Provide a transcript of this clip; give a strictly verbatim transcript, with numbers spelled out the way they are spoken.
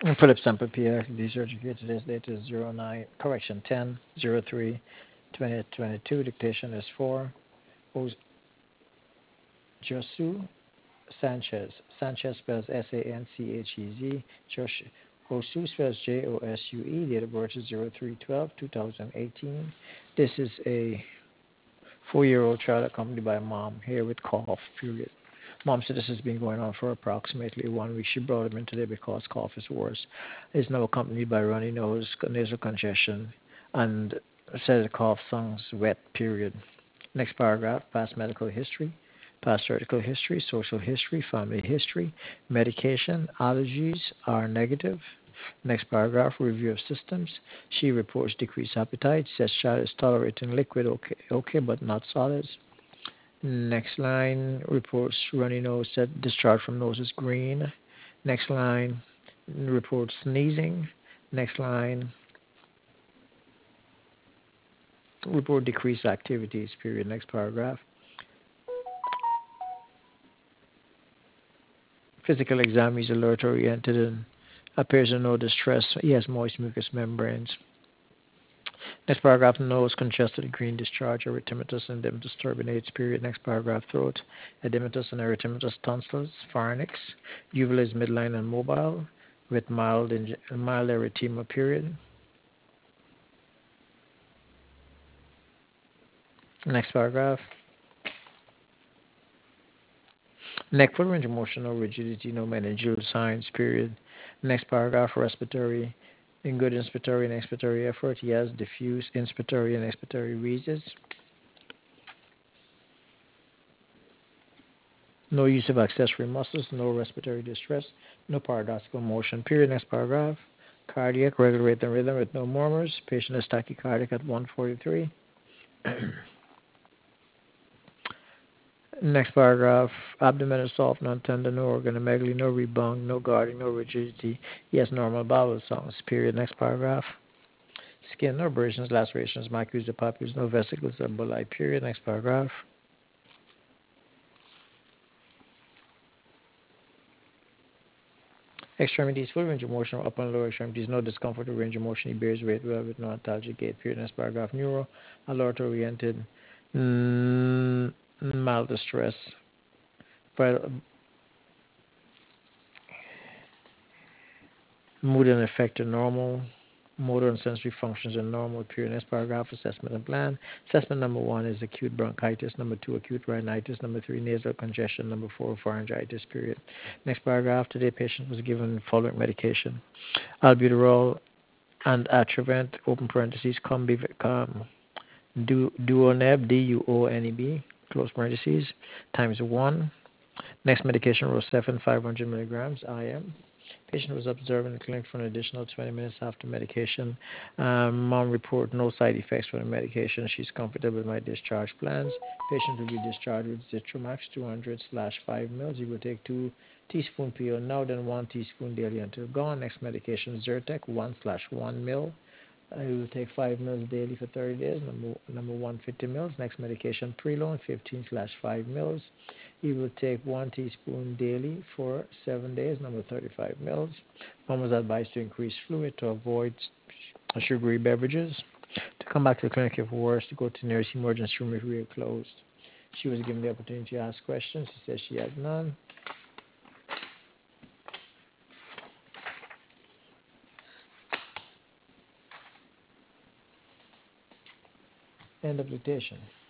Philip Semper P X, D certificate. Today's date is zero nine, correction, ten zero three twenty twenty-two. Dictation is four. Josu Sanchez. Sanchez spells S A N C H E Z. Josh Osu spells J O S U E. Date of birth is zero three twelve two thousand eighteen. This is a four-year-old child accompanied by mom here with cough, period. Mom said this has been going on for approximately one week. She brought him in today because cough is worse. It's now accompanied by runny nose, nasal congestion, and said the cough sounds wet, period. Next paragraph, past medical history, past surgical history, social history, family history, medication, allergies are negative. Next paragraph, review of systems. She reports decreased appetite, says child is tolerating liquid okay, okay but not solids. Next line, reports runny nose, said discharge from nose is green. Next line, reports sneezing. Next line, report decreased activities, period. Next paragraph. Physical exam is alert oriented and appears in no distress. He has moist mucous membranes. Next paragraph, nose congested, green discharge, erythematous and edematous turbinates, period. Next paragraph, throat, edematous and erythematous tonsils, pharynx, uvula is midline and mobile with mild, mild erythema, period. Next paragraph, neck full range of motion, no rigidity, no meningeal signs, period. Next paragraph, respiratory, in good inspiratory and expiratory effort, he has diffuse inspiratory and expiratory wheezes. No use of accessory muscles, no respiratory distress, no paradoxical motion, period. Next paragraph, cardiac, regular rate and rhythm with no murmurs. Patient is tachycardic at one forty-three. Next paragraph, abdomen is soft, non-tender, no organomegaly, no rebound, no guarding, no rigidity. He has normal bowel sounds, period. Next paragraph, skin, no abrasions, lacerations, macules, papules, no vesicles or bulli, period. Next paragraph. Extremities, full range of motion, upper and lower extremities, no discomfort or range of motion. He bears weight well with no antalgic gait, period. Next paragraph, neuro, alert oriented, mm, mild distress, but mood and affect are normal. Motor and sensory functions are normal. Period. Next paragraph, assessment and plan. Assessment number one is acute bronchitis. Number two, acute rhinitis. Number three, nasal congestion. Number four, pharyngitis. Period. Next paragraph, today patient was given following medication: albuterol and Atrovent, open parentheses, combi, com, du, Duoneb, D U O N E B, close parentheses, times one. Next medication, Rocephin, five hundred milligrams, I M. Patient was observed in the clinic for an additional twenty minutes after medication. Um, mom reported no side effects from the medication. She's comfortable with my discharge plans. Patient will be discharged with Zitromax two hundred slash five mils. He will take two teaspoon P O now, then one teaspoon daily until gone. Next medication, Zyrtec one slash one mil. Uh, he will take five mils daily for thirty days. Number, number one, fifty mils. Next medication, Prelone fifteen slash five mils. He will take one teaspoon daily for seven days, number thirty-five mils. Mom was advised to increase fluid to avoid sugary beverages. To come back to the clinic if worse, to go to the nearest emergency room if we were closed. She was given the opportunity to ask questions. She said she had none. End of dictation.